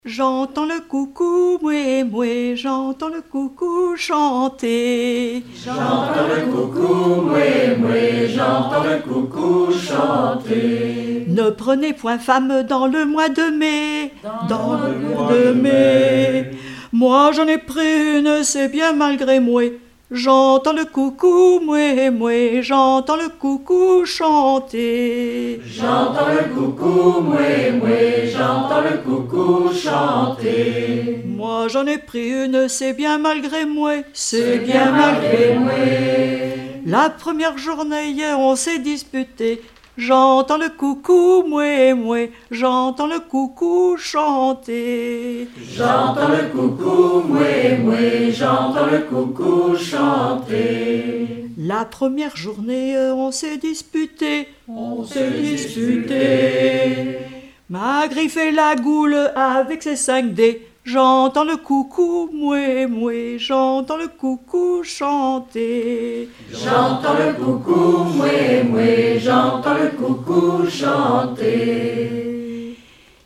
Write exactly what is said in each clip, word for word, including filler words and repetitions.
J'entends le coucou moué moué, j'entends le coucou chanter. J'entends le coucou moué moué, j'entends le coucou chanter. Ne prenez point femme dans le mois de mai, dans, dans le mois de mai. mai. Moi j'en ai pris une, c'est bien malgré moi. J'entends le coucou moué moué, j'entends le coucou chanter. J'entends le coucou moué moué, j'entends le coucou chanter. Moi j'en ai pris une, c'est bien malgré moi, c'est bien malgré moi. La première journée on s'est disputé. J'entends le coucou moué moué, j'entends le coucou chanter. J'entends le coucou moué moué, j'entends le coucou chanter. La première journée on s'est disputé, on s'est disputé. M'a griffé la goule avec ses cinq dés. J'entends le coucou moué moué, j'entends le coucou chanter. J'entends le coucou moué moué, j'entends le coucou chanter.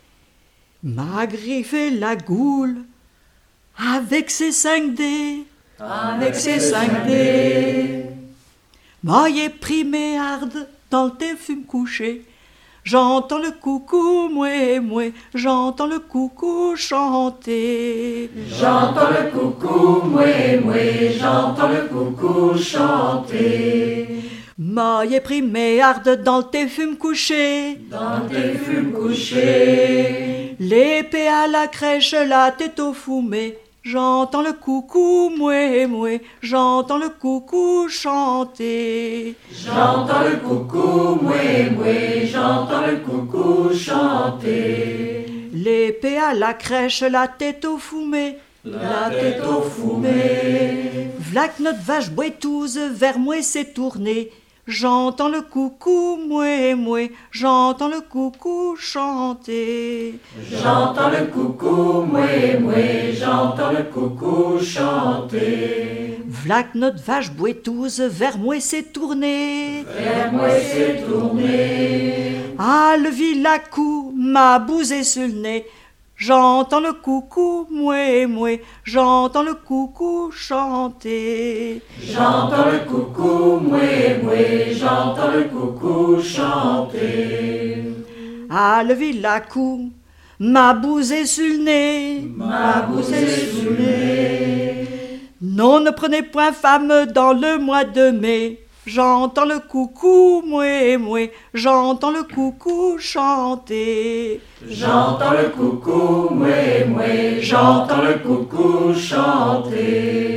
M'a griffé la goule avec ses cinq dés, avec ses cinq dés. M'a y pris mes hardes dans le thé fume couché. J'entends le coucou moué moué, j'entends le coucou chanter. J'entends le coucou moué moué, j'entends le coucou chanter. Maille pris mes hardes dans le thé fume couché. Dans le thé fume couché. L'épée à la crèche, la tête au fumé. J'entends le coucou moué moué, j'entends le coucou chanter. J'entends le coucou moué moué, j'entends le coucou chanter. L'épée à la crèche, la tête au fumé. La tête au fumé. V'là que notre vache boiteuse vers moi s'est tournée. J'entends le coucou moué moué, j'entends le coucou chanter. J'entends le coucou moué moué, j'entends le coucou chanter. V'là que notre vache boiteuse vers moi s'est tournée. Vers moi s'est tournée. Ah, le villacou m'a bousé sur le nez. J'entends le coucou moué moué, j'entends le coucou chanter. J'entends le coucou moué moué, j'entends le coucou chanter. Ah, le villacou m'a bousé sur le nez, m'a bousé sur le nez. Non, ne prenez point femme dans le mois de mai. J'entends le coucou moué moué, j'entends le coucou chanter. J'entends le coucou moué moué, j'entends le coucou chanter.